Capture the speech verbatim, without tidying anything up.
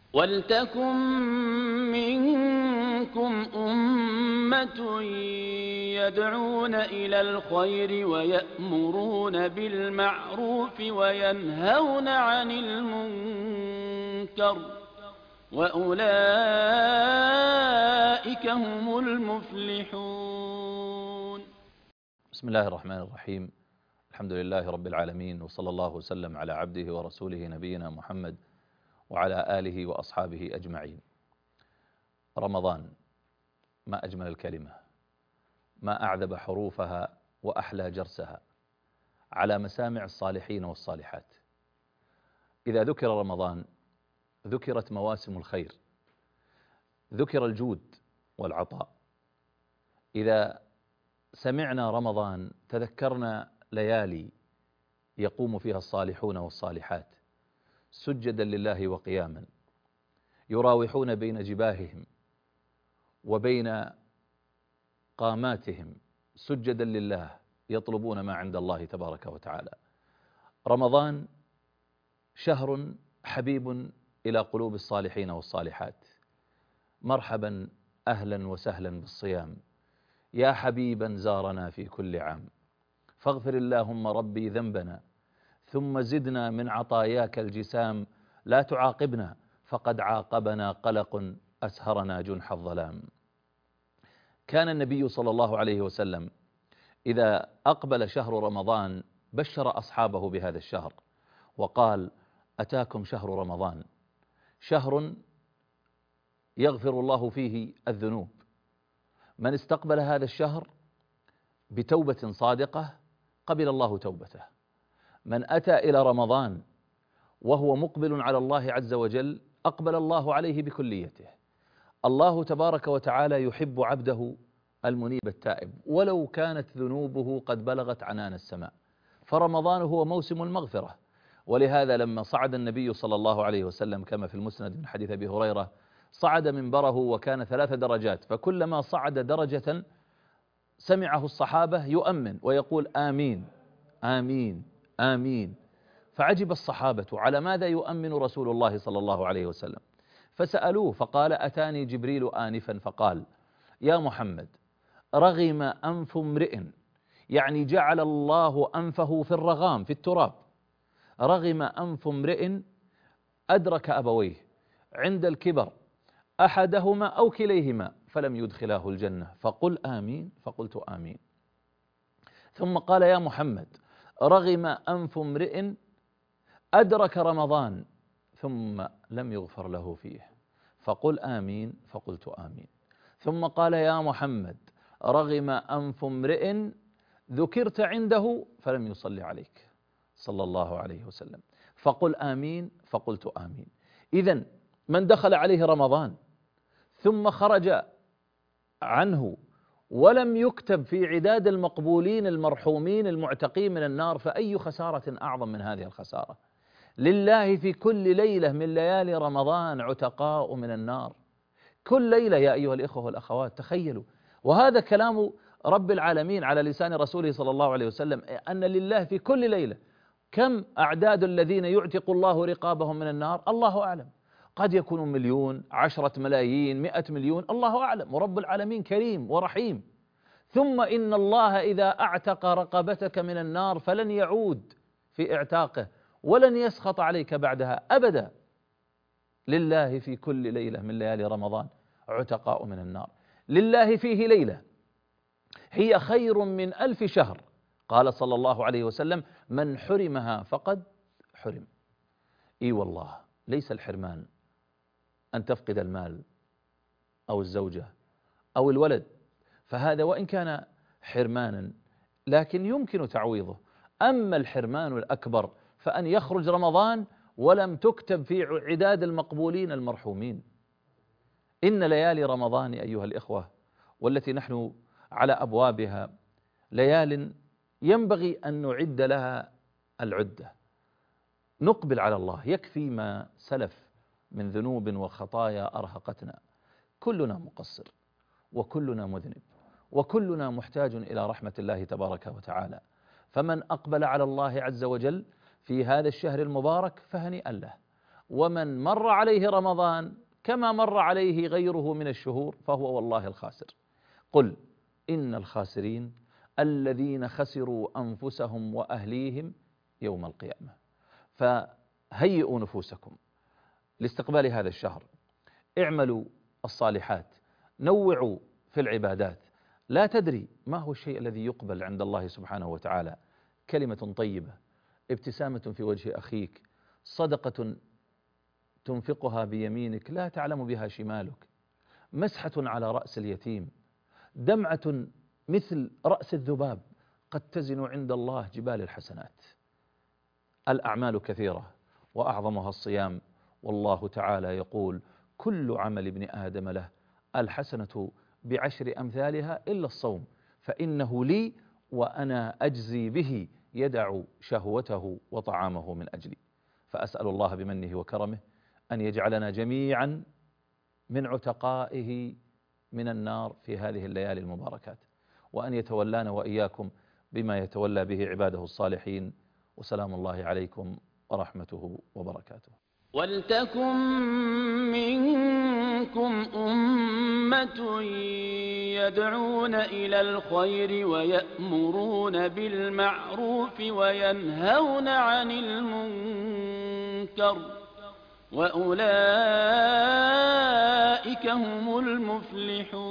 ولتكن منكم أمة يدعون إلى الخير ويأمرون بالمعروف وينهون عن المنكر وأولئك هم المفلحون. بسم الله الرحمن الرحيم. الحمد لله رب العالمين، وصلى الله وسلم على عبده ورسوله نبينا محمد وعلى آله وأصحابه أجمعين. رمضان، ما أجمل الكلمة، ما أعذب حروفها وأحلى جرسها على مسامع الصالحين والصالحات. إذا ذكر رمضان ذكرت مواسم الخير، ذكر الجود والعطاء. إذا سمعنا رمضان تذكرنا ليالي يقوم فيها الصالحون والصالحات سجدا لله وقياما، يراوحون بين جباههم وبين قاماتهم سجدا لله، يطلبون ما عند الله تبارك وتعالى. رمضان شهر حبيب إلى قلوب الصالحين والصالحات. مرحبا أهلا وسهلا بالصيام، يا حبيبا زارنا في كل عام، فاغفر اللهم ربي ذنبنا ثم زدنا من عطاياك الجسام، لا تعاقبنا فقد عاقبنا قلق أسهرنا جنح الظلام. كان النبي صلى الله عليه وسلم إذا أقبل شهر رمضان بشر أصحابه بهذا الشهر وقال: أتاكم شهر رمضان، شهر يغفر الله فيه الذنوب. من استقبل هذا الشهر بتوبة صادقة قبل الله توبته. من أتى إلى رمضان وهو مقبل على الله عز وجل أقبل الله عليه بكليته. الله تبارك وتعالى يحب عبده المنيب التائب ولو كانت ذنوبه قد بلغت عنان السماء، فرمضان هو موسم المغفرة. ولهذا لما صعد النبي صلى الله عليه وسلم كما في المسند من حديث أبي هريرة، صعد منبره وكان ثلاث درجات، فكلما صعد درجة سمعه الصحابة يؤمن ويقول آمين آمين آمين. فعجب الصحابة على ماذا يؤمن رسول الله صلى الله عليه وسلم، فسألوه فقال: أتاني جبريل آنفا فقال: يا محمد، رغم أنف امرئ، يعني جعل الله أنفه في الرغام في التراب، رغم أنف امرئ أدرك أبويه عند الكبر أحدهما أو كليهما فلم يدخلاه الجنة، فقل آمين، فقلت آمين. ثم قال: يا محمد، رغم أنف امرئ أدرك رمضان ثم لم يغفر له فيه، فقل آمين، فقلت آمين. ثم قال: يا محمد، رغم أنف امرئ ذكرت عنده فلم يصلي عليك صلى الله عليه وسلم، فقل آمين، فقلت آمين. إذن من دخل عليه رمضان ثم خرج عنه ولم يكتب في عداد المقبولين المرحومين المعتقين من النار، فأي خسارة أعظم من هذه الخسارة؟ لله في كل ليلة من ليالي رمضان عتقاء من النار، كل ليلة يا أيها الإخوة والأخوات. تخيلوا، وهذا كلام رب العالمين على لسان رسوله صلى الله عليه وسلم، أن لله في كل ليلة. كم أعداد الذين يعتق الله رقابهم من النار؟ الله أعلم، قد يكون مليون، عشرة ملايين، مئة مليون، الله أعلم، ورب العالمين كريم ورحيم. ثم إن الله إذا أعتق رقبتك من النار فلن يعود في اعتاقه ولن يسخط عليك بعدها أبدا. لله في كل ليلة من ليالي رمضان عتقاء من النار. لله فيه ليلة هي خير من ألف شهر، قال صلى الله عليه وسلم: من حرمها فقد حرم. إي والله، ليس الحرمان أن تفقد المال أو الزوجة أو الولد، فهذا وإن كان حرمانا لكن يمكن تعويضه. أما الحرمان الأكبر فأن يخرج رمضان ولم تكتب في عداد المقبولين المرحومين. إن ليالي رمضان أيها الإخوة والتي نحن على أبوابها ليال ينبغي أن نعد لها العدة، نقبل على الله. يكفي ما سلف من ذنوب وخطايا أرهقتنا. كلنا مقصر وكلنا مذنب وكلنا محتاج إلى رحمة الله تبارك وتعالى. فمن أقبل على الله عز وجل في هذا الشهر المبارك فهنيئا له، ومن مر عليه رمضان كما مر عليه غيره من الشهور فهو والله الخاسر. قل إن الخاسرين الذين خسروا أنفسهم وأهليهم يوم القيامة. فهيئوا نفوسكم لاستقبال هذا الشهر، اعملوا الصالحات، نوعوا في العبادات. لا تدري ما هو الشيء الذي يقبل عند الله سبحانه وتعالى. كلمة طيبة، ابتسامة في وجه أخيك، صدقة تنفقها بيمينك لا تعلم بها شمالك، مسحة على رأس اليتيم، دمعة مثل رأس الذباب قد تزن عند الله جبال الحسنات. الأعمال كثيرة وأعظمها الصيام، والله تعالى يقول كل عمل ابن آدم له الحسنة بعشر أمثالها إلا الصوم فإنه لي وأنا أجزي به، يدع شهوته وطعامه من أجلي. فأسأل الله بمنه وكرمه أن يجعلنا جميعا من عتقائه من النار في هذه الليالي المباركات، وأن يتولانا وإياكم بما يتولى به عباده الصالحين. وسلام الله عليكم ورحمته وبركاته. ولتكن منكم أمة يدعون إلى الخير ويأمرون بالمعروف وينهون عن المنكر وأولئك هم المفلحون.